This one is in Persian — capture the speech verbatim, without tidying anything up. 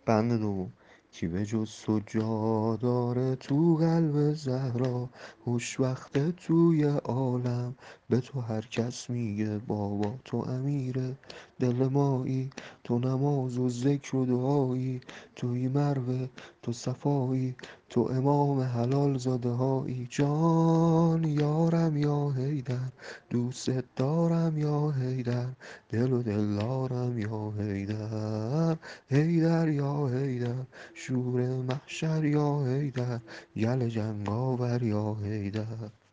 بند دوم: کی به جز تو جا داره تو قلب زهرا، خوشوقته توی عالم، به تو هر کس میگه بابا تو امیره دل مایی، تو نماز و ذکر و دعایی، توی مروه تو صفایی، تو امام حلال زاده هایی. جان یارم یا حیدر، دوست دارم یا حیدر، دل و دلدارم یا حیدر، حیدر یا حیدر، شور محشر یا حیدر، یل جنگاور یا حیدر.